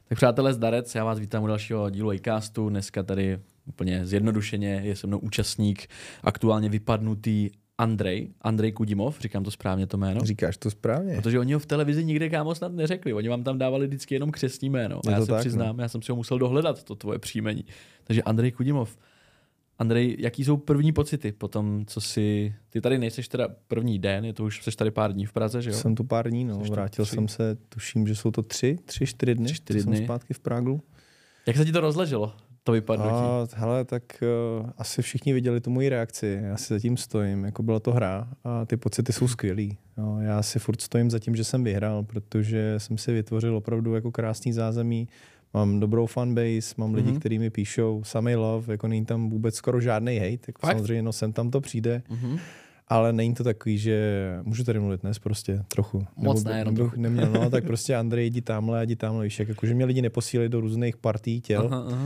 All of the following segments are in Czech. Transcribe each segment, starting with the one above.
Tak přátelé, zdarec, já vás vítám u dalšího dílu iCastu. Dneska tady úplně zjednodušeně je se mnou účastník aktuálně vypadnutý Andrej Kudimov, říkám to správně to jméno? Říkáš to správně. Protože oni ho v televizi nikde kámo snad neřekli, oni vám tam dávali vždycky jenom křestní jméno. A já se přiznám, já jsem si ho musel dohledat, to tvoje příjmení. Takže Andrej Kudimov. Andrej, jaký jsou první pocity po tom, co si... Ty tady nejseš teda první den, je to už seš tady pár dní v Praze, že jo? Jsem tu pár dní, no. Vrátil jsem se, tuším, že jsou to 4 dny. 4 dny. Jsem zpátky v Pragu. Jak se ti to rozleželo, to vypadnutí? Hele, tak asi všichni viděli tu moji reakci. Já si zatím stojím, jako byla to hra a ty pocity jsou skvělý. No, já si furt stojím za tím, že jsem vyhrál, protože jsem si vytvořil opravdu jako krásný zázemí. Mám dobrou fanbase, mám lidi, kteří mi píšou samej love, jako není tam vůbec skoro žádný hate, jako samozřejmě no sem tam to přijde, ale není to takový, že můžu tady mluvit dnes prostě trochu. Moc ne, jenom trochu. Neměl, no, tak prostě Andrej, jdi tamhle, víš, jakože mě lidi neposílají do různých partí těl. Aha.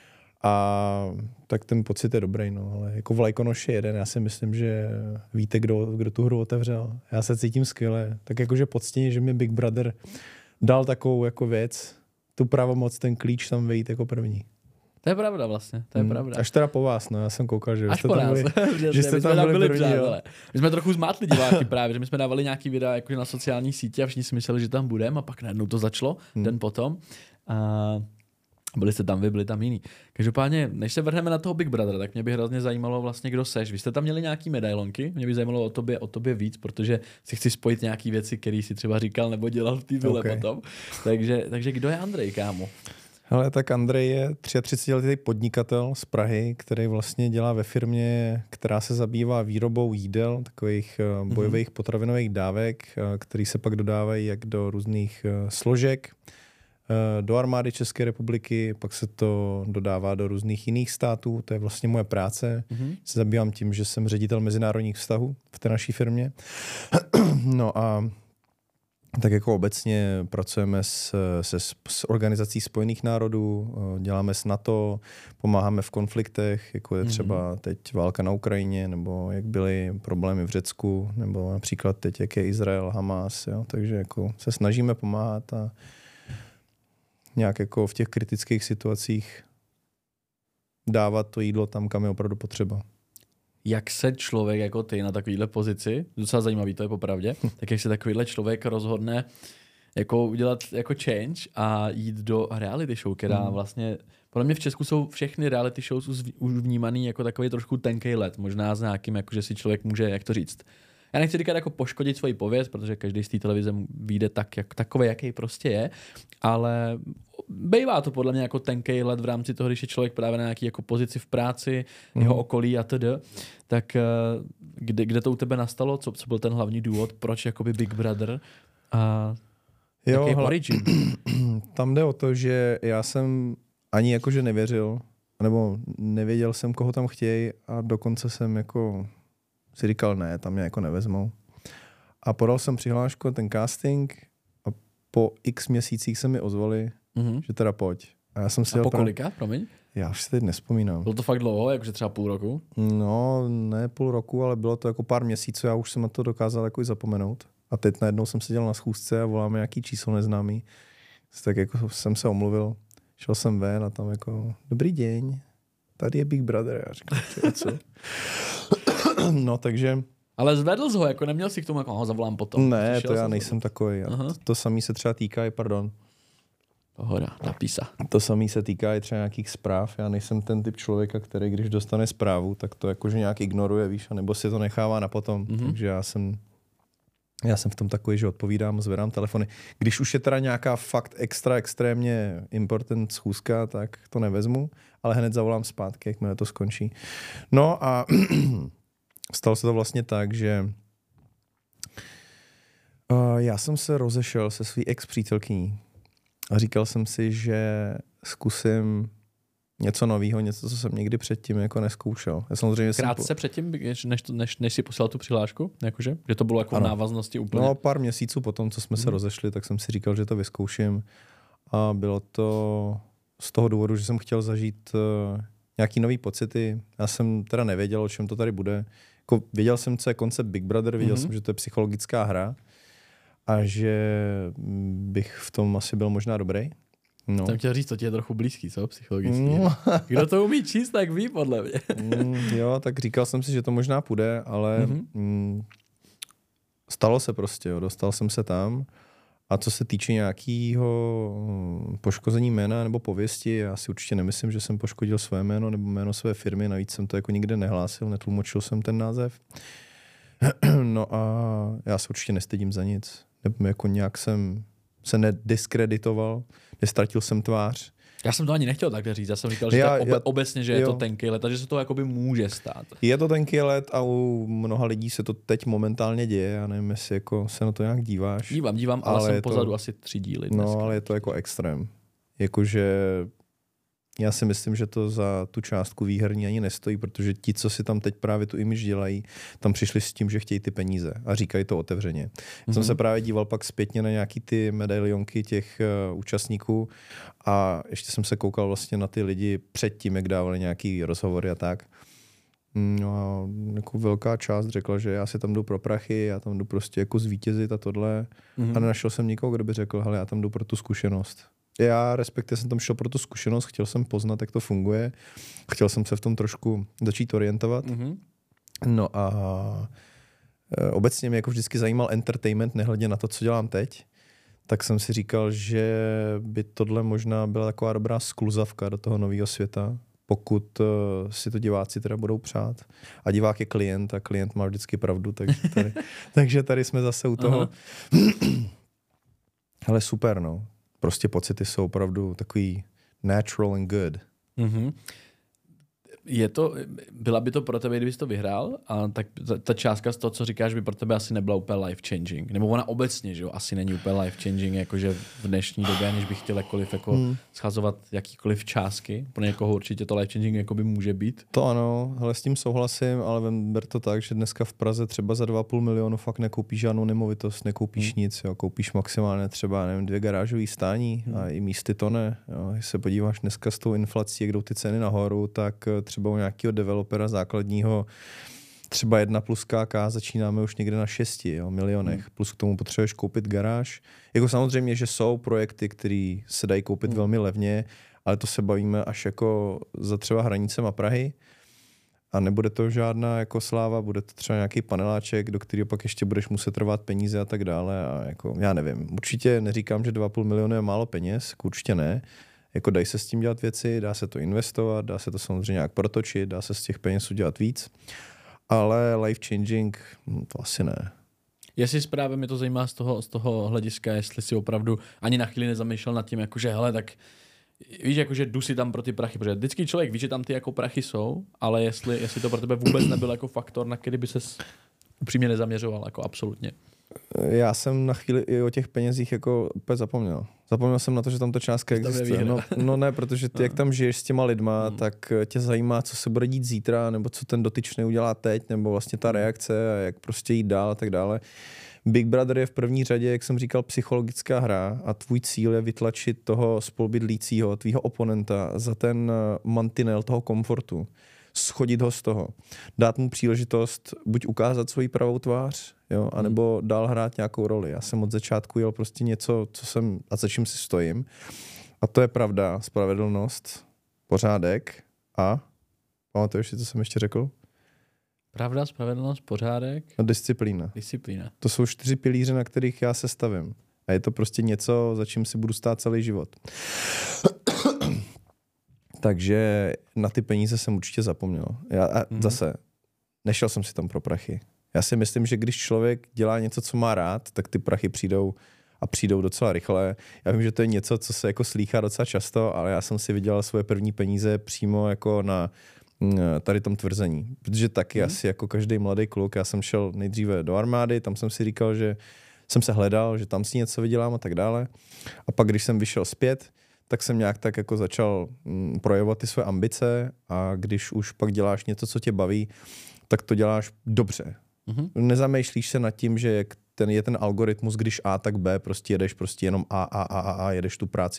A tak ten pocit je dobrý, no, ale jako vlajkonoš je jeden, já si myslím, že víte, kdo tu hru otevřel. Já se cítím skvěle, tak jakože poctěně, že mi Big Brother dal takovou jako věc, tu pravomoc, ten klíč tam vejít jako první. To je pravda vlastně, to je pravda. Až teda po vás, no, já jsem koukal, že až jste po tam nás, že jste tam byli první, My jsme trochu zmátli diváky právě, že my jsme dávali nějaký videa jakože na sociální sítě a všichni si mysleli, že tam budeme a pak najednou to začalo den potom. A byli jste tam vy, byli tam jiný. Každopádně, než se vrhneme na toho Big Brother, tak mě by hrozně zajímalo vlastně, kdo seš. Vy jste tam měli nějaký medailonky, mě by zajímalo o tobě víc, protože si chci spojit nějaký věci, které si třeba říkal nebo dělal v té vile potom. Takže kdo je Andrej, kámo? Hele, tak Andrej je 33letý podnikatel z Prahy, který vlastně dělá ve firmě, která se zabývá výrobou jídel, takových bojových potravinových dávek, který se pak dodávají jak do různých složek, do armády České republiky, pak se to dodává do různých jiných států, to je vlastně moje práce. Se zabývám tím, že jsem ředitel mezinárodních vztahů v té naší firmě. No a tak jako obecně pracujeme s Organizací spojených národů, děláme s NATO, pomáháme v konfliktech, jako je třeba teď válka na Ukrajině, nebo jak byly problémy v Řecku, nebo například teď, jak je Izrael, Hamas, jo? Takže jako se snažíme pomáhat a nějak jako v těch kritických situacích dávat to jídlo tam, kam je opravdu potřeba. Jak se člověk jako ty na takovýhle pozici, docela zajímavý, to je popravdě, tak jak se takovýhle člověk rozhodne jako udělat jako change a jít do reality show, která vlastně, podle mě v Česku jsou všechny reality shows už vnímaný jako takový trošku tenkej led, možná s nějakým, jako že si člověk může, jak to říct. Já nechci říkat jako poškodit svoji pověst, protože každý z té televize vyjde takový, jaký prostě je, ale bývá to podle mě jako tenkej led v rámci toho, když je člověk právě na nějaký jako pozici v práci, jeho okolí a td. Tak kde to u tebe nastalo? Co byl ten hlavní důvod? Proč jakoby Big Brother? A jaký origin? Tam jde o to, že já jsem ani jakože nevěřil, nebo nevěděl jsem, koho tam chtějí a dokonce jsem jako si říkal, ne, tam mě jako nevezmou. A podal jsem přihlášku, ten casting a po x měsících se mi ozvali, že teda pojď. A já jsem si po kolika, promiň? Já už si teď nevzpomínám. Bylo to fakt dlouho, jakože třeba půl roku? No, ne půl roku, ale bylo to jako pár měsíců, já už jsem na to dokázal jako i zapomenout. A teď najednou jsem seděl na schůzce a voláme nějaký číslo neznámý. Tak jako jsem se omluvil, šel jsem ven a tam jako, dobrý den, tady je Big Brother. Já říkám, co? No, takže... Ale zvedl jsi ho, jako neměl si k tomu, jako ho zavolám potom. Ne, to já nejsem takový. To samý se třeba týká i, Pohoda, napísa. To samý se týká i třeba nějakých zpráv. Já nejsem ten typ člověka, který když dostane zprávu, tak to jakože nějak ignoruje, víš, nebo si to nechává na potom. Takže já jsem v tom takový, že odpovídám, zvedám telefony. Když už je teda nějaká fakt extrémně important schůzka, tak to nevezmu, ale hned zavolám zpátky, jakmile to skončí. No a stalo se to vlastně tak, že já jsem se rozešel se svý ex-přítelkyní a říkal jsem si, že zkusím něco nového, něco, co jsem nikdy předtím jako neskoušel. Krátce předtím, než si poslal tu přihlášku? Jakože? Že to bylo jako v návaznosti úplně? No, pár měsíců potom, co jsme se rozešli, tak jsem si říkal, že to vyzkouším. A bylo to z toho důvodu, že jsem chtěl zažít nějaký nový pocity. Já jsem teda nevěděl, o čem to tady bude. Jako věděl jsem, co je koncept Big Brother, věděl jsem, že to je psychologická hra a že bych v tom asi byl možná dobrý. No. Jsem chtěl říct, to ti je trochu blízký, co? Psychologicky. Kdo to umí číst, tak ví, podle mě. Jo, tak říkal jsem si, že to možná půjde, ale stalo se prostě, jo. Dostal jsem se tam. A co se týče nějakého poškození jména nebo pověsti, já si určitě nemyslím, že jsem poškodil své jméno nebo jméno své firmy, navíc jsem to jako nikde nehlásil, netlumočil jsem ten název. No a já se určitě nestydím za nic. Nebo jako nějak jsem se nediskreditoval, nestratil jsem tvář. Já jsem to ani nechtěl takhle říct, já jsem říkal, že obecně, že je to tenký let a že se to jakoby může stát. Je to tenký let a u mnoha lidí se to teď momentálně děje, já nevím, jestli jako se na to nějak díváš. Dívám, ale jsem pozadu asi 3 díly dneska. No, ale je to jako extrém. Jakože já si myslím, že to za tu částku výherní ani nestojí, protože ti, co si tam teď právě tu image dělají, tam přišli s tím, že chtějí ty peníze a říkají to otevřeně. Jsem se právě díval pak zpětně na nějaký ty medailionky těch účastníků a ještě jsem se koukal vlastně na ty lidi předtím, jak dávali nějaký rozhovory a tak. No a jako velká část řekla, že já si tam jdu pro prachy, já tam jdu prostě jako zvítězit a tohle. A nenašel jsem nikoho, kdo by řekl, hele, já tam jdu pro tu zkušenost. Já respektive jsem tam šel pro tu zkušenost, chtěl jsem poznat, jak to funguje, chtěl jsem se v tom trošku začít orientovat. No a obecně mě jako vždycky zajímal entertainment, nehledě na to, co dělám teď, tak jsem si říkal, že by tohle možná byla taková dobrá skluzavka do toho nového světa, pokud si to diváci teda budou přát. A divák je klient a klient má vždycky pravdu, takže tady jsme zase u toho. Hele, super, no. Prostě pocity jsou opravdu takový natural and good. Byla by to pro tebe, kdybys to vyhrál, a tak ta částka z toho, co říkáš, by pro tebe asi nebyla úplně life changing. Nebo ona obecně, že jo, asi není úplně life changing, jakože v dnešní době, aniž bych chtěl jakkoliv jako schazovat jakýkoliv částky. Pro někoho určitě to life changing jako by může být. To ano, ale s tím souhlasím, ale ber to tak, že dneska v Praze třeba za 2,5 milionu fakt nekoupíš žádnou nemovitost, nekoupíš nic, jo, koupíš maximálně třeba, nevím, 2 garážové stání a i místy to ne. Jo. Když se podíváš dneska s tou inflací, jak jdou ty ceny nahoru, tak třeba u nějakého developera základního třeba 1 plus KK začínáme už někde na 6 milionech. Plus k tomu potřebuješ koupit garáž. Jako samozřejmě, že jsou projekty, které se dají koupit velmi levně, ale to se bavíme až jako za třeba hranicema Prahy. A nebude to žádná jako sláva, bude to třeba nějaký paneláček, do kterého pak ještě budeš muset trvat peníze a tak dále. A jako, já nevím. Určitě neříkám, že 2,5 milionu je málo peněz, určitě ne. Jako dají se s tím dělat věci, dá se to investovat, dá se to samozřejmě nějak protočit, dá se z těch peněz udělat víc, ale life changing to asi ne. Jestli správně mě to zajímá z toho hlediska, jestli si opravdu ani na chvíli nezamýšlel nad tím, jakože hele, tak víš, jakože jdu si tam pro ty prachy, protože vždycky člověk ví, že tam ty jako prachy jsou, ale jestli to pro tebe vůbec nebyl jako faktor, na který by ses upřímně nezaměřoval, jako absolutně. Já jsem na chvíli i o těch penězích jako úplně zapomněl. Zapomněl jsem na to, že tam ta částka existuje. No ne, protože ty, jak tam žiješ s těma lidma, tak tě zajímá, co se bude dít zítra, nebo co ten dotyčný udělá teď, nebo vlastně ta reakce a jak prostě jít dál a tak dále. Big Brother je v první řadě, jak jsem říkal, psychologická hra a tvůj cíl je vytlačit toho spolubydlícího, tvýho oponenta za ten mantinel toho komfortu. Schodit ho z toho. Dát mu příležitost buď ukázat svoji pravou tvář, jo, anebo dál hrát nějakou roli. Já jsem od začátku jel prostě něco, co jsem a za čím si stojím. A to je pravda, spravedlnost, pořádek a pamatuješ si, co jsem ještě řekl? Pravda, spravedlnost, pořádek. A disciplína. To jsou 4 pilíře, na kterých já se stavím. A je to prostě něco, za čím si budu stát celý život. Takže na ty peníze jsem určitě zapomněl. Zase, nešel jsem si tam pro prachy. Já si myslím, že když člověk dělá něco, co má rád, tak ty prachy přijdou docela rychle. Já vím, že to je něco, co se jako slýchá docela často, ale já jsem si vydělal svoje první peníze přímo jako na tady tom tvrzení. Protože taky asi jako každý mladý kluk, já jsem šel nejdříve do armády, tam jsem si říkal, že jsem se hledal, že tam si něco vydělám a tak dále. A pak, když jsem vyšel zpět, tak jsem nějak tak jako začal projevovat ty své ambice a když už pak děláš něco, co tě baví, tak to děláš dobře. Nezamýšlíš se nad tím, že je ten algoritmus, když A, tak B, prostě jedeš prostě jenom A, jedeš tu práci.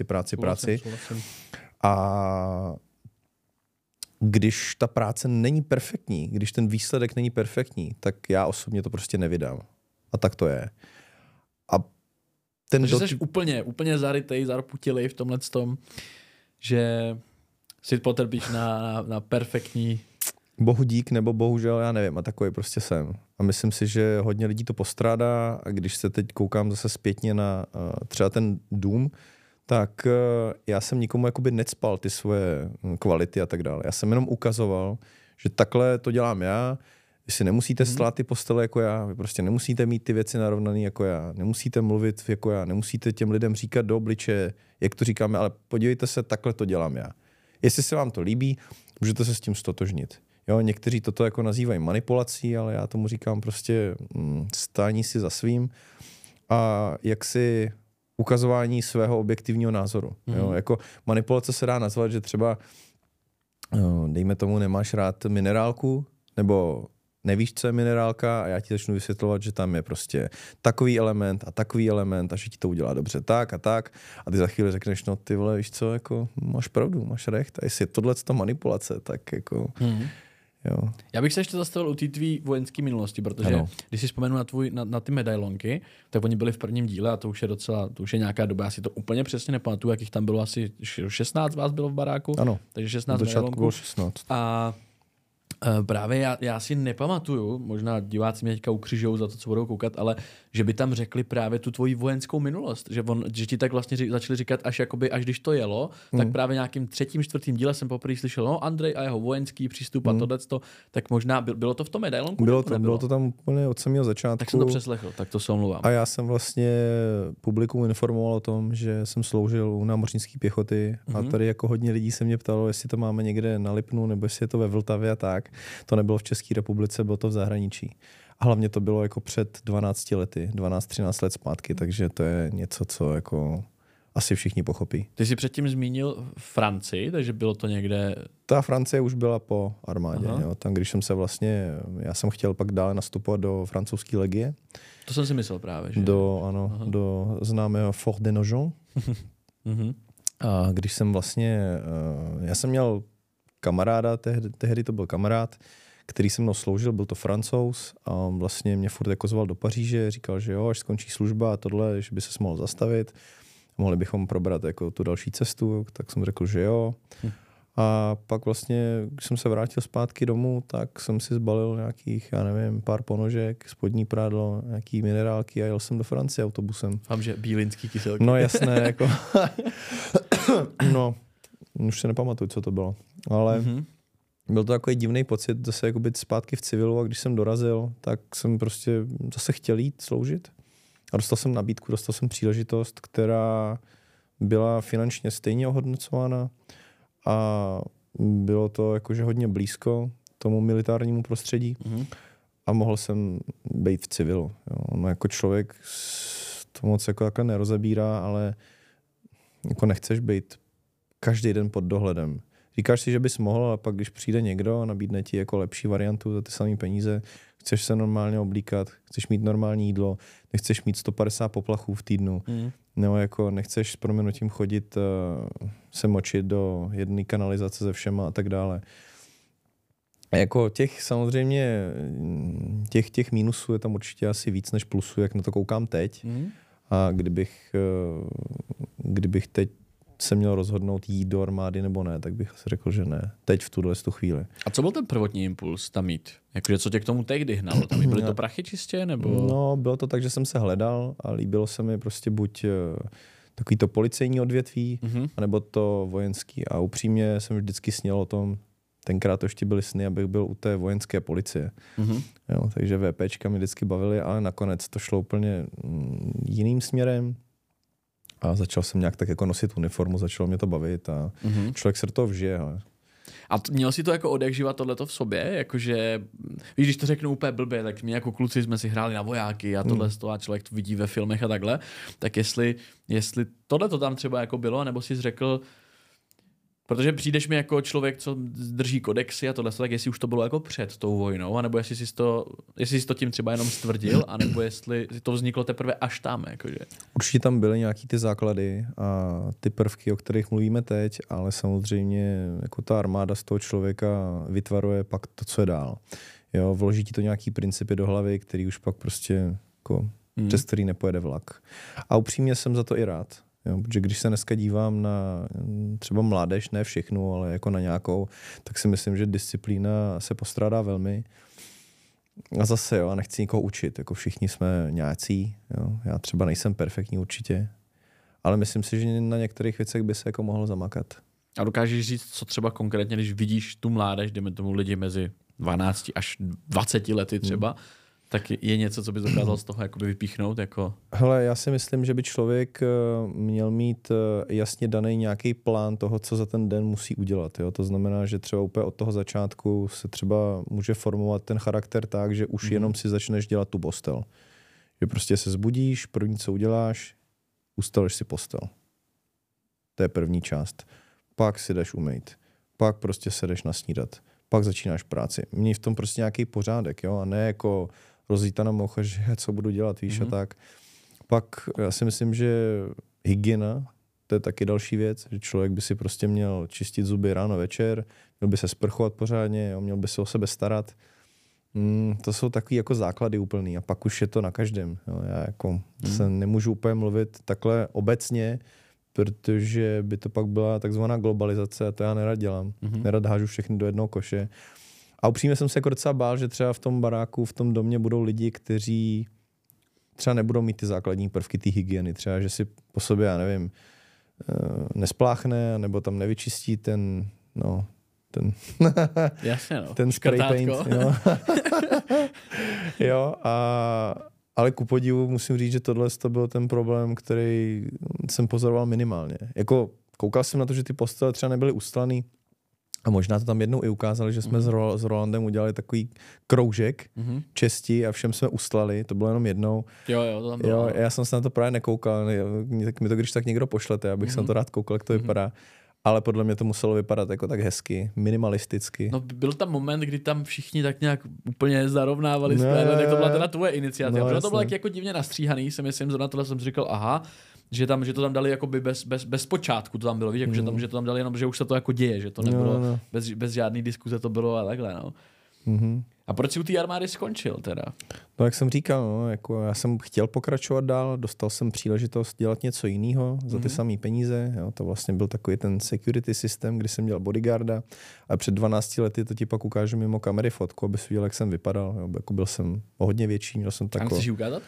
A když ta práce není perfektní, když ten výsledek není perfektní, tak já osobně to prostě nevydám. A tak to je. A Takže jsi úplně zarytej, zarputilej v tomhletom, že si potrpíš na perfektní... Bohu dík nebo bohužel, já nevím, a takový prostě jsem. A myslím si, že hodně lidí to postrádá a když se teď koukám zase zpětně na třeba ten Dům, tak já jsem nikomu jakoby necpal ty svoje kvality a tak dále. Já jsem jenom ukazoval, že takhle to dělám já, vy si nemusíte stát ty postele jako já, vy prostě nemusíte mít ty věci narovnané jako já, nemusíte mluvit jako já, nemusíte těm lidem říkat do obličeje, jak to říkáme, ale podívejte se, takhle to dělám já. Jestli se vám to líbí, můžete se s tím stotožnit. Jo, někteří toto jako nazývají manipulací, ale já tomu říkám prostě stání si za svým a jaksi ukazování svého objektivního názoru. Jo, jako manipulace se dá nazvat, že třeba dejme tomu, nemáš rád minerálku, nebo nevíš, co je minerálka a já ti začnu vysvětlovat, že tam je prostě takový element a že ti to udělá dobře tak a ty za chvíli řekneš, no ty vole, víš co, jako máš pravdu, máš recht a jestli je tohleto manipulace, tak jako... Jo. Já bych se ještě zastavil u té tvý vojenské minulosti, protože když si vzpomenu na ty medailonky, tak oni byli v prvním díle a to už je nějaká doba, já si to úplně přesně nepamatuju, jakých tam bylo asi 16 vás bylo v baráku. Ano, takže 16 medailonků. Bylo 16. A právě já si nepamatuju, možná diváci mě teďka ukřižou za to, co budou koukat, ale že by tam řekli právě tu tvoji vojenskou minulost, že ti tak vlastně začali říkat až když to jelo, tak právě nějakým 3., 4. díle jsem poprvé slyšel, no Andrej a jeho vojenský přístup a tohleto, tak možná bylo to v tom medailonku? Bylo to tam úplně od samého začátku. Tak jsem to přeslechl, tak to se omlouvám. A já jsem vlastně publikum informoval o tom, že jsem sloužil u námořnické pěchoty a tady jako hodně lidí se mě ptalo, jestli to máme někde na Lipnu nebo jestli je to ve Vltavě a tak. To nebylo v České republice, bylo to v zahraničí. A hlavně to bylo jako před 12 lety, 12-13 let zpátky, takže to je něco, co jako asi všichni pochopí. Ty jsi předtím zmínil Francii, takže bylo to někde... Ta Francie už byla po armádě. Jo. Tam, když jsem se já jsem chtěl pak dále nastupovat do francouzské legie. To jsem si myslel právě, že? Do známého Fort de Nogent. A když jsem já jsem měl kamaráda, tehdy to byl kamarád, který se mnou sloužil, byl to Francouz a vlastně mě furt jako zval do Paříže, říkal, že jo, až skončí služba a tohle, že by se mohl zastavit, mohli bychom probrat jako tu další cestu, tak jsem řekl, že jo. A pak vlastně, když jsem se vrátil zpátky domů, tak jsem si zbalil nějakých, já nevím, pár ponožek, spodní prádlo, nějaký minerálky a jel jsem do Francie autobusem. Mám, že bílinský kyselky. No jasné, jako... No, už se nepamatuju, co to bylo, ale byl to takový divný pocit zase jako být zpátky v civilu a když jsem dorazil, tak jsem prostě zase chtěl jít sloužit a dostal jsem nabídku, dostal jsem příležitost, která byla finančně stejně ohodnocována a bylo to jakože hodně blízko tomu militárnímu prostředí a mohl jsem být v civilu. Jo. No jako člověk to moc jako takhle nerozebírá, ale jako nechceš být každý den pod dohledem. Říkáš si, že bys mohl, ale pak když přijde někdo a nabídne ti jako lepší variantu za ty samé peníze, chceš se normálně oblíkat, chceš mít normální jídlo, nechceš mít 150 poplachů v týdnu, nebo jako nechceš s prominutím chodit se močit do jedné kanalizace se všema a tak dále. A jako samozřejmě těch mínusů je tam určitě asi víc než plusů, jak na to koukám teď. A kdybych teď se měl rozhodnout jít do armády nebo ne, tak bych asi řekl, že ne. Teď v tuhle chvíli. A co byl ten prvotní impuls tam jít? Jakože co tě k tomu tehdy hnalo? Tam byly to prachy čistě? Nebo... No, bylo to tak, že jsem se hledal a líbilo se mi prostě buď takový to policejní odvětví, anebo to vojenský. A upřímně jsem vždycky sněl o tom, tenkrát to ještě byly sny, abych byl u té vojenské policie. Jo, takže VPčka mi vždycky bavily, ale nakonec to šlo úplně jiným směrem. A začal jsem nějak tak jako nosit uniformu, začalo mě to bavit a člověk se do toho vžije. Ale. A měl jsi to jako odjakživa tohleto v sobě? Jakože, víš, když to řeknu úplně blbě, tak my jako kluci jsme si hráli na vojáky a tohle a člověk to vidí ve filmech a takhle. Tak jestli tohleto tam třeba jako bylo, nebo jsi řekl, protože přijdeš mi jako člověk, co drží kodexy a tohle, tak jestli už to bylo jako před tou vojnou, anebo jestli jsi to tím třeba jenom stvrdil, anebo jestli to vzniklo teprve až tam. Jakože. Určitě tam byly nějaký ty základy a ty prvky, o kterých mluvíme teď, ale samozřejmě jako ta armáda z toho člověka vytvaruje pak to, co je dál. Jo, vloží ti to nějaký principy do hlavy, který už pak prostě jako přes který nepojede vlak. A upřímně jsem za to i rád. Jo, protože když se dneska dívám na třeba mládež, ne všechnu, ale jako na nějakou, tak si myslím, že disciplína se postrádá velmi. A zase jo, nechci nikoho učit, jako všichni jsme nějací, jo. Já třeba nejsem perfektní určitě, ale myslím si, že na některých věcech by se jako mohl zamakat. A dokážeš říct, co třeba konkrétně, když vidíš tu mládež, dejme tomu lidi mezi 12 až 20 lety třeba, tak je něco, co bys dokázal z toho jakoby vypíchnout? Jako... Hele, já si myslím, že by člověk měl mít jasně daný nějaký plán toho, co za ten den musí udělat. Jo? To znamená, že třeba úplně od toho začátku se třeba může formovat ten charakter tak, že už jenom si začneš dělat tu postel. Že prostě se zbudíš, první, co uděláš, ustaleš si postel. To je první část. Pak si jdeš umýt. Pak prostě se jdeš nasnídat. Pak začínáš práci. Měj v tom prostě nějaký pořádek, jo? A ne jako rozjítaná moucha, že co budu dělat, víš, a tak. Pak já si myslím, že hygiena, to je taky další věc, že člověk by si prostě měl čistit zuby ráno, večer, měl by se sprchovat pořádně, jo? Měl by se o sebe starat. To jsou takový jako základy úplný a pak už je to na každém. Jo? Já jako se nemůžu úplně mluvit takhle obecně, protože by to pak byla takzvaná globalizace a to já nerad dělám. Nerad hážu všechny do jednoho koše. A upřímně jsem se jako docela bál, že třeba v tom baráku, v tom domě budou lidi, kteří třeba nebudou mít ty základní prvky té hygieny. Třeba, že si po sobě, já nevím, nespláchne, nebo tam nevyčistí ten Jasně, no. ten spray paint. Jo. Jo, ale ku podivu musím říct, že tohle to byl ten problém, který jsem pozoroval minimálně. Jako koukal jsem na to, že ty postele třeba nebyly ustlaný a možná to tam jednou i ukázali, že jsme s Rolandem udělali takový kroužek česti a všem jsme ustlali, to bylo jenom jednou. Jo, to tam bylo. Jo, já jsem se na to právě nekoukal, tak mi to když tak někdo pošlete, abych se na to rád koukal, jak to vypadá. Ale podle mě to muselo vypadat jako tak hezky, minimalisticky. No byl tam moment, kdy tam všichni tak nějak úplně zarovnávali skládle, tak to byla teda tvoje iniciativa. Protože to bylo jako divně nastříhaný, si myslím, na tohle jsem si říkal, aha, že to tam dali jakoby bez počátku, to tam bylo, víš, jako, že to tam dali jenom, že už se to jako děje, že to nebylo bez žádný diskuze, to bylo a takhle, no. A proč jsi u té armády skončil teda? No jak jsem říkal, no, jako já jsem chtěl pokračovat dál, dostal jsem příležitost dělat něco jiného za ty samé peníze. Jo, to vlastně byl takový ten security systém, kdy jsem dělal bodyguarda a před 12 lety to ti pak ukážu mimo kamery fotku, aby si viděl, jak jsem vypadal. Jo, jako byl jsem o hodně větší, měl jsem takový. A chceš ji ukázat?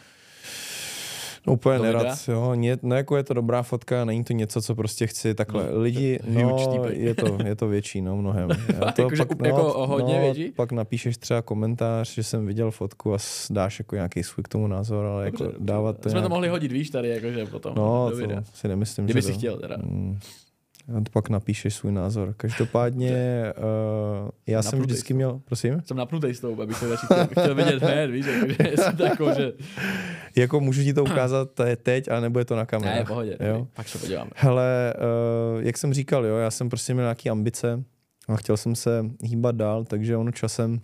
No úplně nerad, jo. No jako je to dobrá fotka, není to něco, co prostě chci takhle. Lidi, je to větší, no mnohem. Jako hodně větší? Pak napíšeš třeba komentář, že jsem viděl fotku a dáš jako nějaký svůj k tomu názor, ale dobře, jako dávat to jsme to mohli hodit, víš, tady jakože potom. No, to si nemyslím, kdyby si chtěl teda. A pak napíšeš svůj názor. Každopádně já jsem vždycky měl, prosím? Jsem napnutej s tou, abych to chtěl vidět hned, víš, jakože jsem takový, že... Jako můžu ti to ukázat teď, ale nebo je to na kamerách. Ne, pohodě, jo? Pak se podíváme. Hele, jak jsem říkal, jo, já jsem prostě měl nějaký ambice a chtěl jsem se hýbat dál, takže ono časem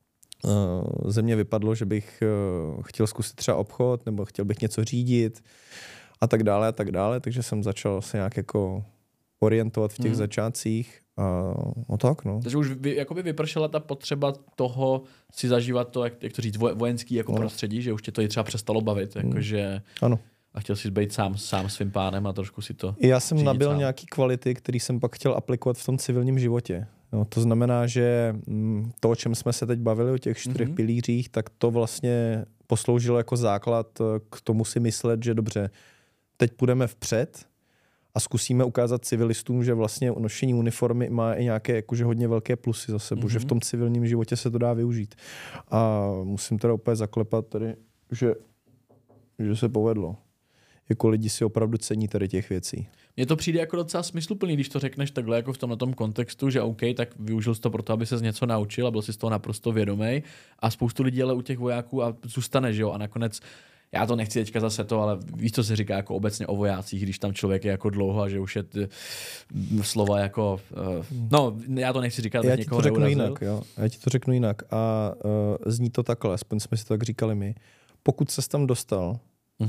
ze mě vypadlo, že bych chtěl zkusit třeba obchod, nebo chtěl bych něco řídit a tak dále, takže jsem začal se nějak jako orientovat v těch začátcích a tak, no. Takže už jakoby vypršela ta potřeba toho si zažívat to, jak to říct, vojenský jako prostředí, že už tě to i třeba přestalo bavit, jakože... Ano. A chtěl jsi být sám svým pánem a trošku si to... Já jsem nabyl nějaký kvality, který jsem pak chtěl aplikovat v tom civilním životě. No, to znamená, že to, o čem jsme se teď bavili, o těch 4 pilířích, tak to vlastně posloužilo jako základ k tomu si myslet, že dobře, teď půjdeme vpřed a zkusíme ukázat civilistům, že vlastně nošení uniformy má i nějaké jakože hodně velké plusy za sebou, že v tom civilním životě se to dá využít. A musím teda úplně zaklepat tady, že se povedlo. Jako lidi si opravdu cení tady těch věcí. Mně to přijde jako docela smysluplný, když to řekneš takhle jako v tomhle kontextu, že OK, tak využil jsi to proto, aby ses něco naučil a byl jsi z toho naprosto vědomý. A spoustu lidí ale u těch vojáků a zůstane, že jo, a nakonec já to nechci teďka zase to, ale víš, co se říká jako obecně o vojácích, když tam člověk je jako dlouho a že už je slova jako... no, já to nechci říkat, já ti to řeknu jinak, jo. Já ti to řeknu jinak a zní to takhle, aspoň jsme si to tak říkali my. Pokud ses tam dostal,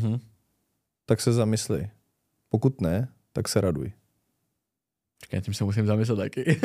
tak se zamysli. Pokud ne, tak se raduj. Čekaj, tím se musím zamyslet taky.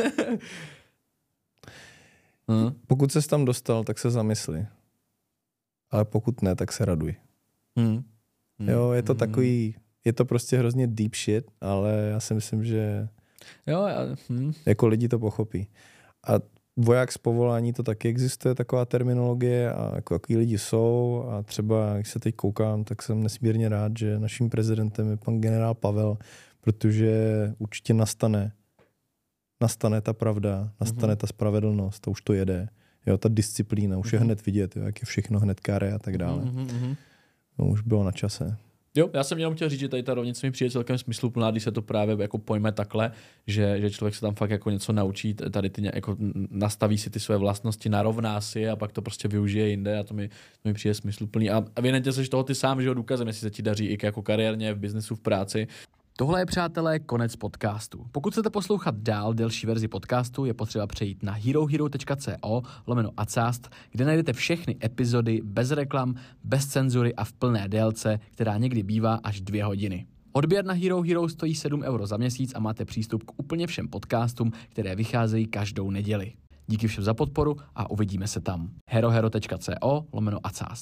Pokud ses tam dostal, tak se zamysli. Ale pokud ne, tak se raduj. Jo, je to takový, je to prostě hrozně deep shit, ale já si myslím, že jako lidi to pochopí. A voják z povolání, to taky existuje, taková terminologie a jako jaký lidi jsou a třeba, když se teď koukám, tak jsem nesmírně rád, že naším prezidentem je pan generál Pavel, protože určitě nastane ta pravda, nastane ta spravedlnost, to už to jede. Jo, ta disciplína, už je hned vidět, jo, jak je všechno hned kare a tak dále. No, už bylo na čase. Jo, já jsem jenom chtěl říct, že tady ta rovnice mi přijde celkem smysluplná, když se to právě jako pojme takhle, že člověk se tam fakt jako něco naučí, tady ty jako nastaví si ty své vlastnosti, narovná si a pak to prostě využije jinde a to mi přijde smysluplný. A evidentně seš toho ty sám, že jo, důkazem, jestli se ti daří i jako kariérně, v biznesu, v práci. Tohle je, přátelé, konec podcastu. Pokud chcete poslouchat dál delší verzi podcastu, je potřeba přejít na herohero.co/acast, kde najdete všechny epizody bez reklam, bez cenzury a v plné délce, která někdy bývá až 2 hodiny. Odběr na Hero Hero stojí 7 € za měsíc a máte přístup k úplně všem podcastům, které vycházejí každou neděli. Díky všem za podporu a uvidíme se tam. herohero.co/acast